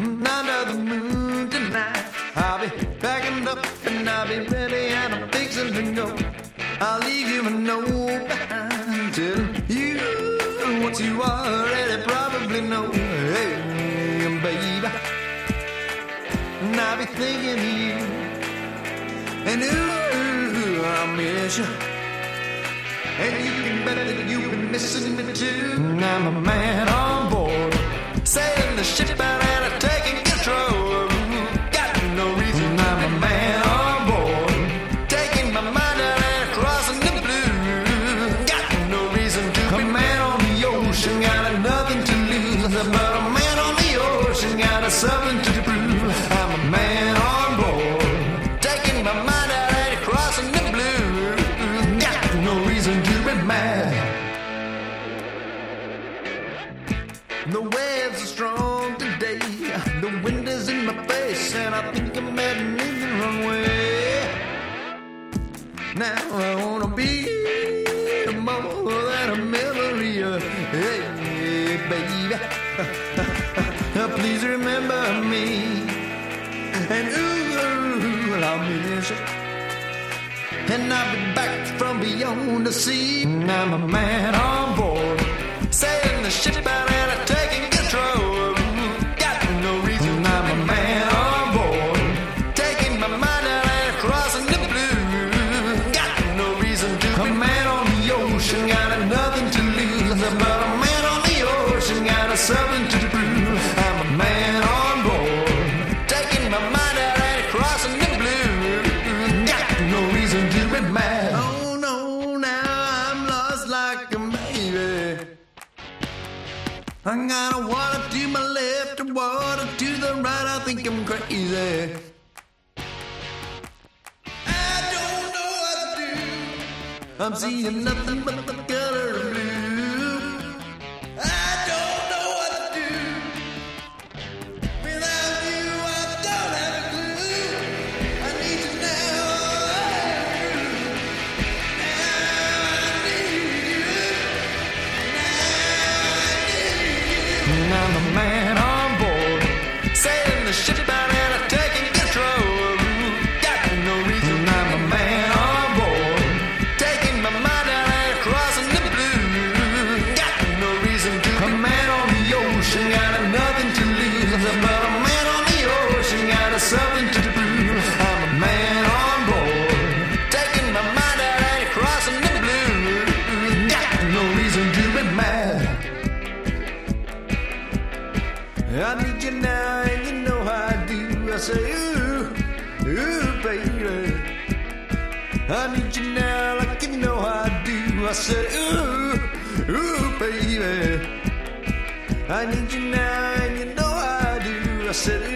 under the moon tonight. I'll be packing up and I'll be ready and I'm fixing to go. I'll leave you a note behind, telling you what you already probably know. Hey, baby, and I'll be thinking of you, and ooh, I'll miss you. And you can bet that you've been missing me too. I'm a man on board, sailing the ship out and taking control. Got no reason. I'm a man on board, taking my mind out and crossing the blue. Got no reason to be. A man on the ocean got nothing to lose, but a man on the ocean got something to prove. I'm a man on board, taking my mind out and crossing the blue. Got no reason to be mad. The waves are strong today, the wind is in my face, and I think I'm heading in the wrong way. Now I wanna be more than a memory. Hey, baby, please remember me. And ooh, I'll miss you. And I'll be back from beyond the sea. I'm a man on board, sailing the ship out and taking control. Got no reason. I'm a man on board, taking my mind out and crossing the blue. Got no reason to. A man on the ocean got nothing to lose, but a man on the ocean got something to prove. I'm a man on board, taking my mind out and crossing the blue. Got no reason to be mad. Oh no, now I'm lost like a baby. I got water to my left and water to the right. I think I'm crazy. I don't know what to do. I'm seeing nothing but the color of blue. I don't know what to do. Without you, I don't have a clue. I need you now. Now I need you. I'm a man on board, sailing the ship out and taking control. Got no reason. I'm a man on board, taking my mind out and crossing the blue. Got no reason to. A man on the ocean got nothing to lose, but a man on the ocean got something to prove. I'm a man on board, taking my mind out and crossing the blue. Got no reason to be mad. I need you now, and you know how I do. I say, ooh, ooh, baby. I need you now, like you know how I do. I say, ooh, ooh, baby. I need you now, and you know how I do. I said,